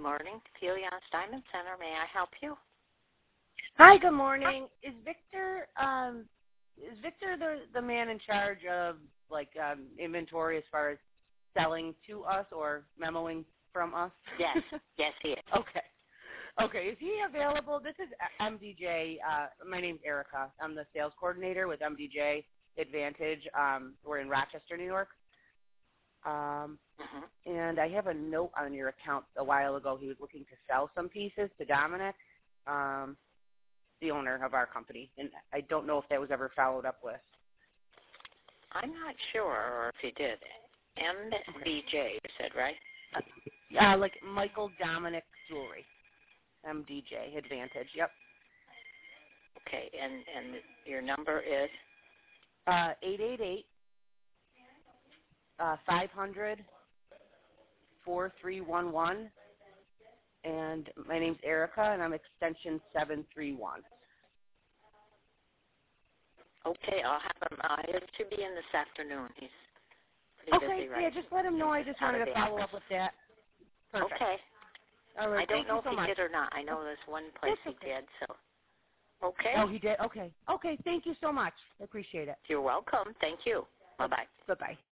morning. Helios Diamond Center. May I help you? Hi, good morning. Is Victor the man in charge of inventory as far as selling to us or memoing from us? Yes, yes, he is. Okay. Is he available? This is MDJ. My name's Erica. I'm the sales coordinator with MDJ Advantage. We're in Rochester, New York. And I have a note on your account a while ago. He was looking to sell some pieces to Dominic, the owner of our company, and I don't know if that was ever followed up with. I'm not sure, or if he did. MDJ, you said, right? Like Michael Dominic Jewelry. MDJ Advantage, yep. Okay, and your number is? 888 500 4311, and my name's Erica, and I'm extension 731. Okay, I'll have him. He should be in this afternoon. He's pretty busy right now. Yeah, just let him know. I just wanted to follow up with that. Perfect. Okay. All right, I don't know if he did or not. I know there's one place he did, so. Okay. Oh, he did? Okay. Okay, thank you so much. I appreciate it. You're welcome. Thank you. Bye-bye. Bye-bye.